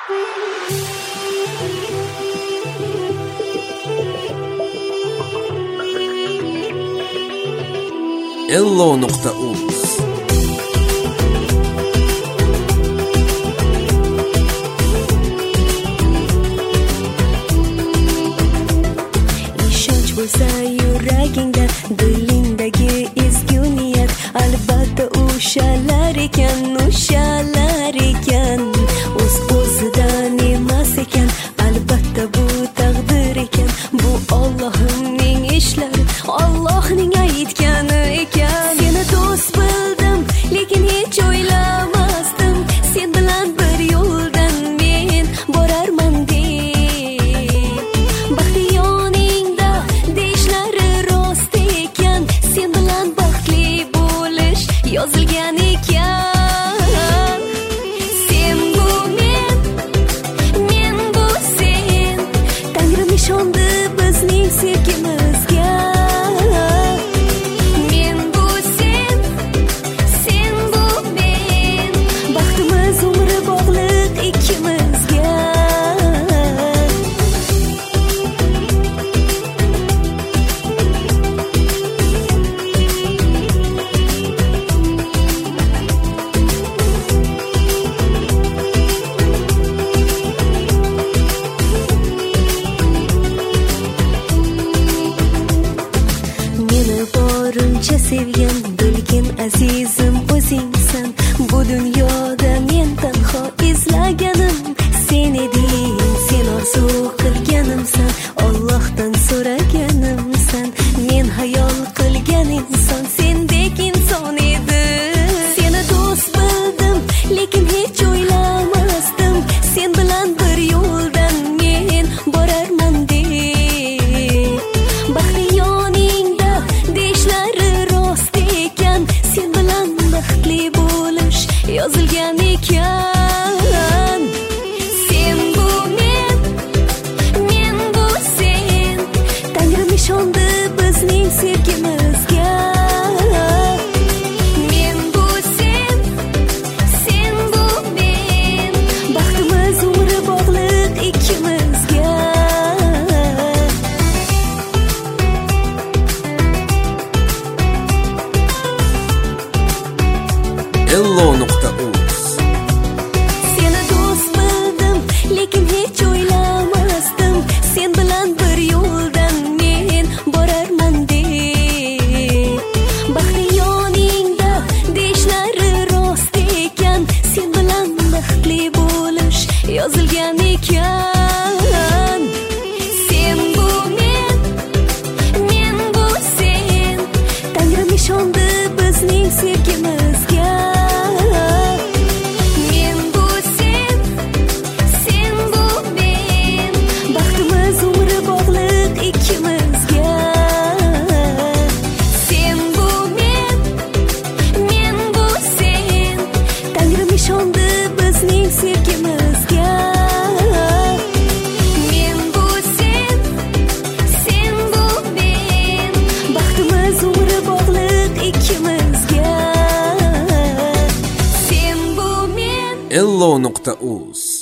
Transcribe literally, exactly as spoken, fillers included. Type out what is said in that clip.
ello nuqta uz ishonch bo'lsa yuragingda, dilingdagi ezgu niyat, albatta o'shalar ekan, o'shalar ekan. O'z o'zidan emas ekan, albatta bu taqdir ekan, bu Allohning ishlari, Allohning aytgani ekan. Seni do'st bildim, lekin hech o'ylamasdim, sen bilan bir yo'ldan men borarman deb. Baxti yoningda deyishlari rost ekan, sen bilan baxtli bo'lish yozilgan ekan. Sen bu men, men bu sen, Tangrim ishondi bizning sevgimizga. Men bu sen, sen bu men, baxtimiz umri bog'liq ikkimizga. Meni borincha sevgan, bilgin azizim o'zingsan. Bu dunyoda men tanho izlaganim sen eding, sen orzu qilganimsan, Allohdan so'raganimsan. Men hayol qilgan inson sendek inson edi. Seni do'st bildim, lekin hech o'ylamasdim, sen bilan bir yo'ldan men borarman deb. Baxti yoningda deyishlari rost ekan, sen bilan baxtli bo'lish yozilgan ekan. Sen bu men, men bu sen, Tangrim ishondi bizning sevgimizga. Men bu sen, sen bu men, baxtimiz umri bog'liq ikkimizga. ello nuqta uz Seni do'st bildim, lekin hech o'ylamasdim, sen bilan bir yo'ldan men borarman deb. Baxti yoningda deyishlari rost ekan, sen bilan baxtli bo'lish yozilgan ekan. Sen bu men, men bu sen, Tangrim ishondi bizning sevgimizga. Men bu sen, sen bu men, baxtimiz umri bog'liq ikkimizga. Sen bu men, men bu sen, Tangrim ishondi bizning sevgimizga. Men bu sen, sen bu men, baxtimiz umri bog'liq ikkimizga. Sen bu men ello nuqta uz